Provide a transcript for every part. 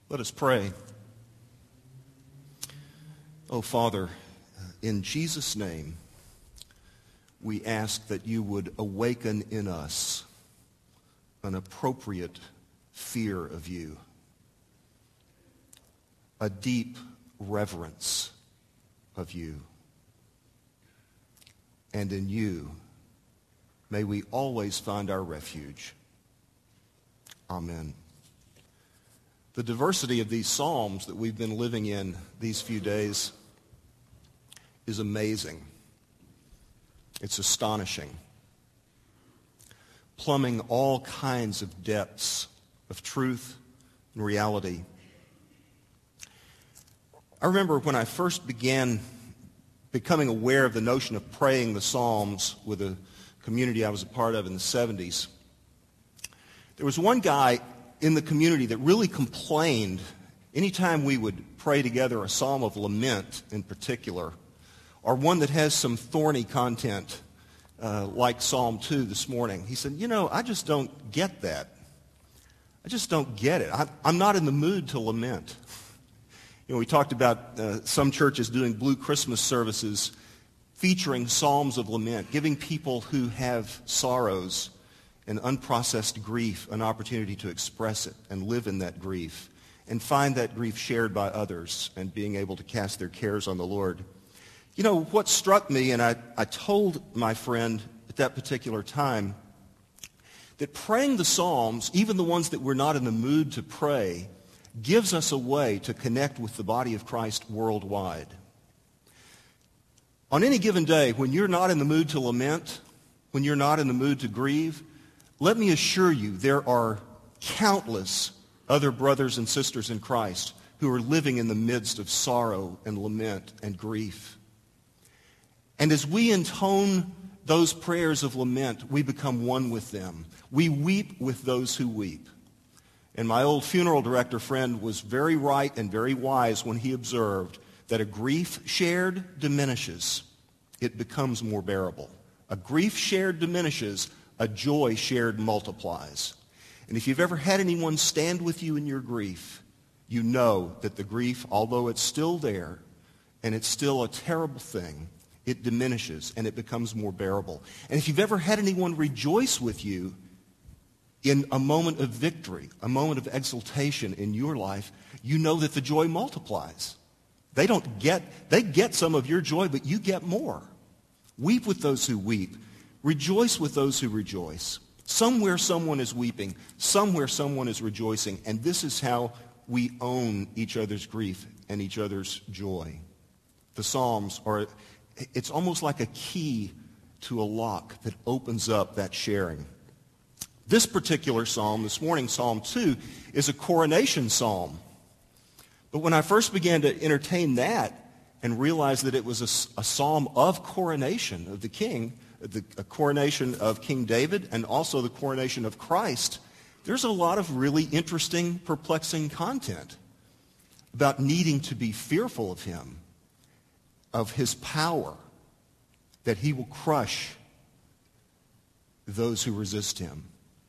Let us pray. Oh, Father, in Jesus' name, we ask that you would awaken in us an appropriate fear of you, a deep reverence of you. And in you, may we always find our refuge. Amen. The diversity of these psalms that we've been living in these few days is amazing. It's astonishing. Plumbing all kinds of depths of truth and reality. I remember when I first began becoming aware of the notion of praying the Psalms with a community I was a part of in the 70s. There was one guy in the community that really complained anytime we would pray together a psalm of lament in particular, or one that has some thorny content like Psalm 2 this morning. He said, I just don't get that. I just don't get it. I'm not in the mood to lament. We talked about some churches doing Blue Christmas services featuring psalms of lament, giving people who have sorrows and unprocessed grief an opportunity to express it and live in that grief and find that grief shared by others and being able to cast their cares on the Lord. What struck me, and I told my friend at that particular time, that praying the Psalms, even the ones that we're not in the mood to pray, gives us a way to connect with the body of Christ worldwide. On any given day, when you're not in the mood to lament, when you're not in the mood to grieve, let me assure you there are countless other brothers and sisters in Christ who are living in the midst of sorrow and lament and grief. And as we intone those prayers of lament, we become one with them. We weep with those who weep. And my old funeral director friend was very right and very wise when he observed that a grief shared diminishes. It becomes more bearable. A grief shared diminishes. A joy shared multiplies. And if you've ever had anyone stand with you in your grief, you know that the grief, although it's still there, and it's still a terrible thing, it diminishes and it becomes more bearable. And if you've ever had anyone rejoice with you in a moment of victory, a moment of exultation in your life, you know that the joy multiplies. They get some of your joy, but you get more. Weep with those who weep. Rejoice with those who rejoice. Somewhere someone is weeping. Somewhere someone is rejoicing. And this is how we own each other's grief and each other's joy. The Psalms it's almost like a key to a lock that opens up that sharing. This particular psalm, this morning, Psalm 2, is a coronation psalm. But when I first began to entertain that and realize that it was a psalm of coronation of the king, a coronation of King David, and also the coronation of Christ, there's a lot of really interesting, perplexing content about needing to be fearful of him, of his power, that he will crush those who resist him.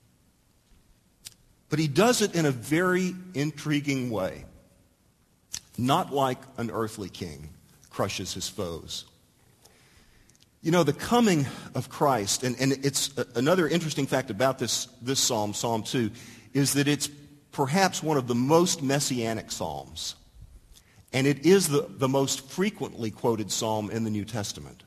But he does it in a very intriguing way, not like an earthly king crushes his foes. The coming of Christ, and it's another interesting fact about this psalm, Psalm 2, is that it's perhaps one of the most messianic psalms. And it is the most frequently quoted psalm in the New Testament.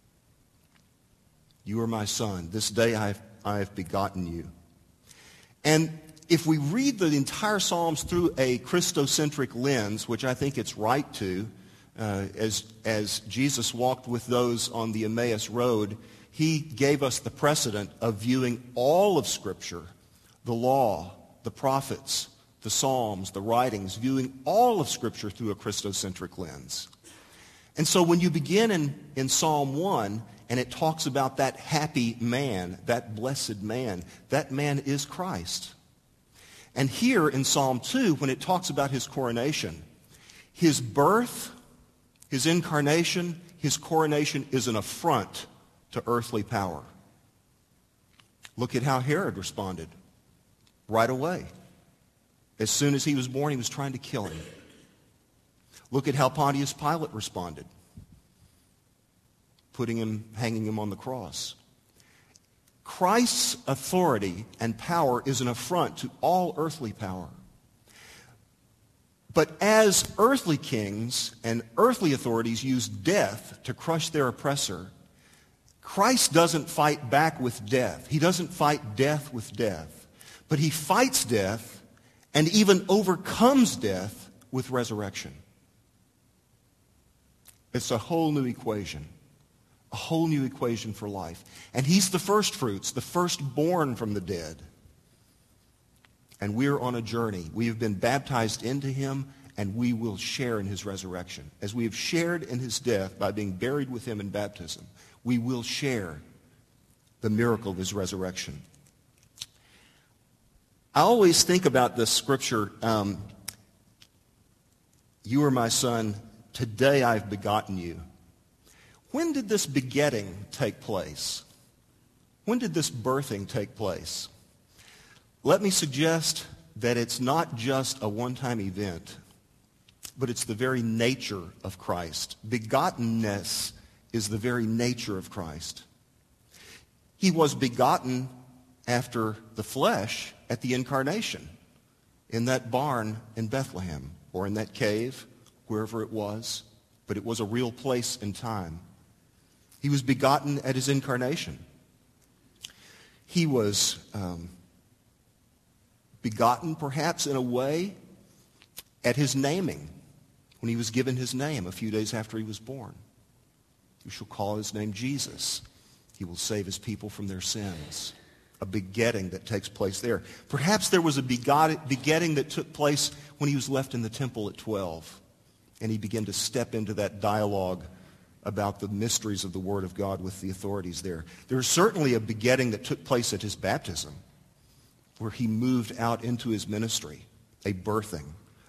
You are my son. This day I have begotten you. And if we read the entire Psalms through a Christocentric lens, which I think it's right to, as Jesus walked with those on the Emmaus Road, he gave us the precedent of viewing all of Scripture, the law, the prophets, the Psalms, the writings, viewing all of Scripture through a Christocentric lens. And so when you begin in Psalm 1, and it talks about that happy man, that blessed man, that man is Christ. And here in Psalm 2, when it talks about his coronation, his birth, his incarnation, his coronation is an affront to earthly power. Look at how Herod responded right away. As soon as he was born, he was trying to kill him. Look at how Pontius Pilate responded, hanging him on the cross. Christ's authority and power is an affront to all earthly power. But as earthly kings and earthly authorities use death to crush their oppressor, Christ doesn't fight back with death. He doesn't fight death with death. But he fights death and even overcomes death with resurrection. It's a whole new equation. A whole new equation for life. And he's the first fruits, the firstborn from the dead. And we're on a journey. We have been baptized into him, and we will share in his resurrection. As we have shared in his death by being buried with him in baptism, we will share the miracle of his resurrection. I always think about this scripture, you are my son, today I've begotten you. When did this begetting take place? When did this birthing take place? Let me suggest that it's not just a one-time event, but it's the very nature of Christ. Begottenness is the very nature of Christ. He was begotten after the flesh at the incarnation, in that barn in Bethlehem, or in that cave, wherever it was, but it was a real place and time. He was begotten at his incarnation. He was begotten, perhaps in a way, at his naming, when he was given his name a few days after he was born. You shall call his name Jesus. He will save his people from their sins. A begetting that takes place there. Perhaps there was a begetting that took place when he was left in the temple at 12, and he began to step into that dialogue about the mysteries of the Word of God with the authorities there. There was certainly a begetting that took place at his baptism, where he moved out into his ministry, a birthing,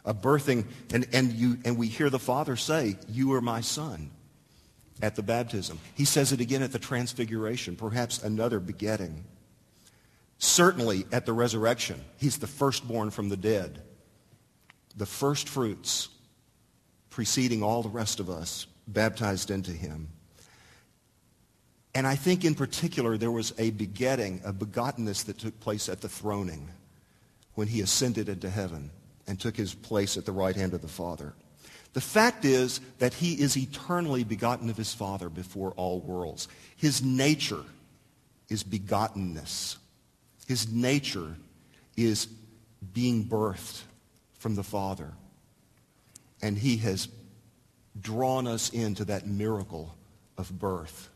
and we hear the Father say, "You are my son," at the baptism. He says it again at the transfiguration, perhaps another begetting. Certainly at the resurrection, he's the firstborn from the dead, the first fruits preceding all the rest of us, baptized into him. And I think in particular there was a begetting, a begottenness that took place at the throning when he ascended into heaven and took his place at the right hand of the Father. The fact is that he is eternally begotten of his Father before all worlds. His nature is begottenness. His nature is being birthed from the Father. And he has drawn us into that miracle of birth.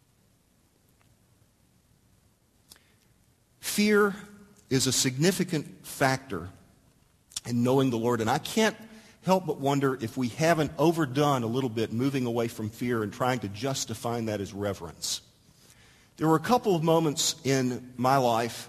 Fear is a significant factor in knowing the Lord. And I can't help but wonder if we haven't overdone a little bit moving away from fear and trying to justify that as reverence. There were a couple of moments in my life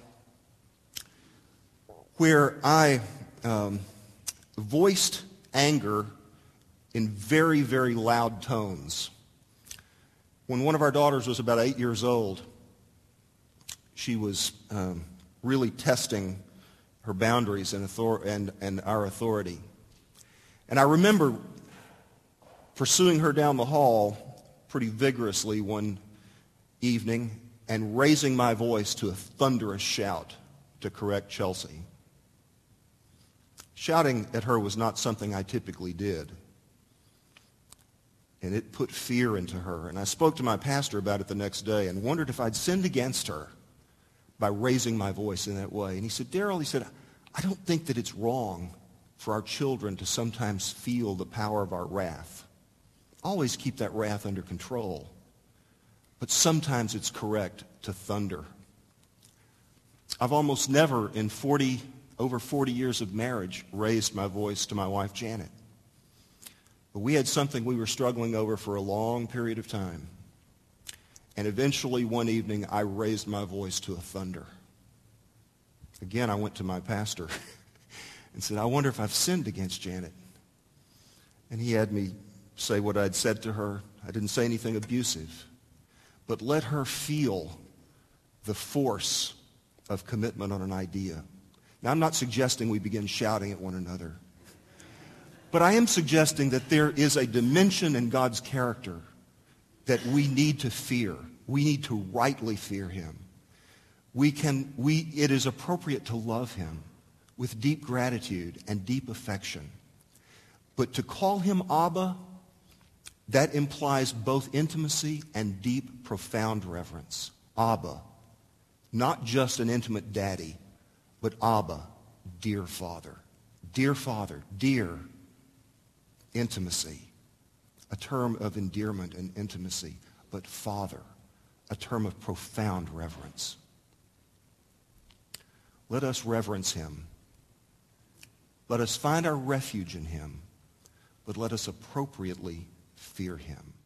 where I voiced anger in very, very loud tones. When one of our daughters was about 8 years old, she was really testing her boundaries and our authority. And I remember pursuing her down the hall pretty vigorously one evening and raising my voice to a thunderous shout to correct Chelsea. Shouting at her was not something I typically did. And it put fear into her. And I spoke to my pastor about it the next day and wondered if I'd sinned against her by raising my voice in that way. And he said, "Daryl," he said, "I don't think that it's wrong for our children to sometimes feel the power of our wrath. Always keep that wrath under control. But sometimes it's correct to thunder." I've almost never in over 40 years of marriage raised my voice to my wife, Janet. But we had something we were struggling over for a long period of time. And eventually one evening I raised my voice to a thunder. Again, I went to my pastor and said, "I wonder if I've sinned against Janet." And he had me say what I'd said to her. I didn't say anything abusive, but let her feel the force of commitment on an idea. Now, I'm not suggesting we begin shouting at one another. But I am suggesting that there is a dimension in God's character that we need to fear. We need to rightly fear him. It is appropriate to love him with deep gratitude and deep affection. But to call him Abba, that implies both intimacy and deep, profound reverence. Abba, not just an intimate daddy, but Abba, dear Father. Dear Father, dear intimacy, a term of endearment and intimacy, but Father, a term of profound reverence. Let us reverence him. Let us find our refuge in him, but let us appropriately fear him.